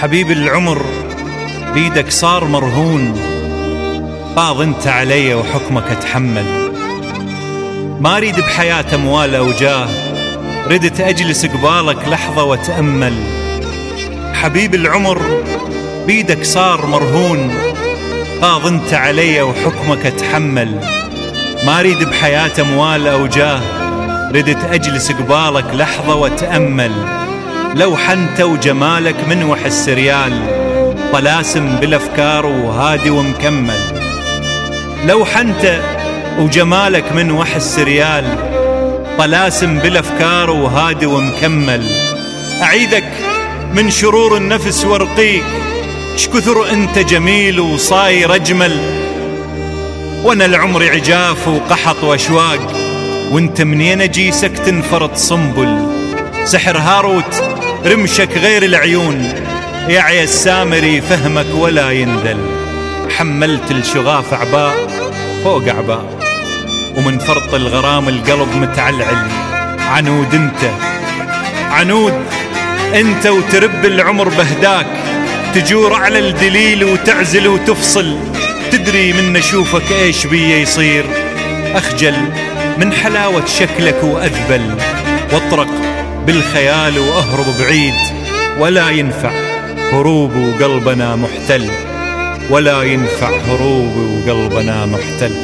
حبيب العمر بيدك صار مرهون، باض انت علي وحكمك اتحمل. ما اريد بحياة اموال او جاه، ردت اجلس قبالك لحظة واتأمل. حبيب العمر بيدك صار مرهون، باض انت علي وحكمك اتحمل. ما اريد بحياة اموال او جاه، ردت اجلس قبالك لحظة واتأمل. لو حنت وجمالك منوح السريال، طلاسم بالافكار وهادي ومكمل. لو حنت وجمالك منوح السريال، طلاسم بالافكار وهادي ومكمل. اعيدك من شرور النفس وارقيك، شكثر انت جميل وصاير اجمل. وانا العمر عجاف وقحط واشواق، وانت منين اجيسك تنفرط صنبل. سحر هاروت رمشك غير العيون، يعي السامري فهمك ولا ينذل. حملت الشغاف اعباء فوق اعباء، ومن فرط الغرام القلب متعلعل. عنود عنود انت وترب العمر بهداك، تجور على الدليل وتعزل وتفصل. تدري من اشوفك ايش بي يصير، اخجل من حلاوة شكلك واذبل. واطرق بالخيال واهرب بعيد، ولا ينفع هروب وقلبنا محتل. ولا ينفع هروب وقلبنا محتل.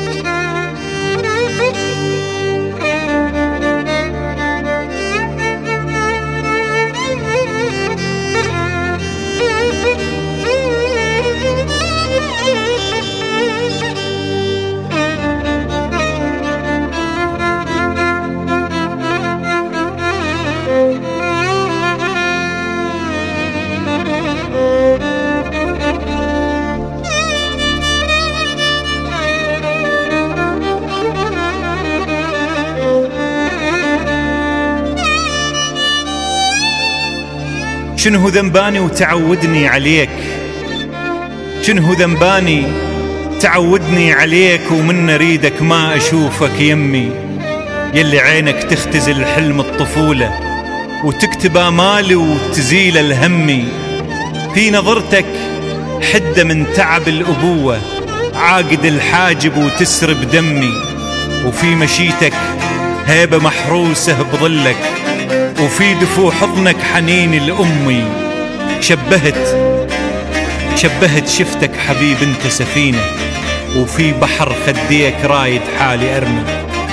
شنو ذنباني وتعودني عليك، شنو ذنباني تعودني عليك، ومن اريدك ما اشوفك يمي. يلي عينك تختزل حلم الطفولة، وتكتب امالي وتزيل الهمي. في نظرتك حدة من تعب الابوة، عاقد الحاجب وتسرب دمي. وفي مشيتك هيبة محروسة بظلك، وفي دفو حضنك حنين الأمي. شبهت شفتك حبيب انت سفينة، وفي بحر خديك رايد حالي أرمي.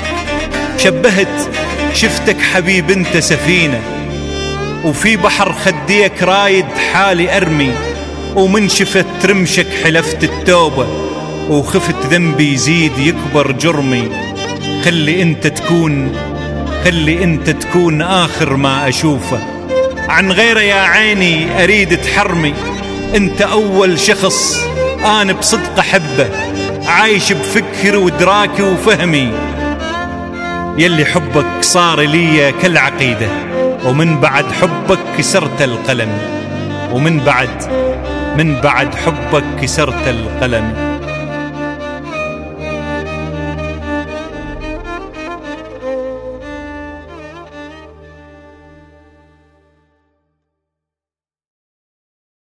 شفتك حبيب انت سفينة، وفي بحر خديك رايد حالي أرمي. ومن شفت رمشك حلفت التوبة، وخفت ذنبي يزيد يكبر جرمي. خلي انت تكون آخر ما أشوفه، عن غيره يا عيني أريد تحرمي. انت أول شخص أنا بصدق أحبه، عايش بفكر ودراكي وفهمي. يلي حبك صار لي كالعقيدة، ومن بعد حبك كسرت القلم. ومن بعد حبك كسرت القلم.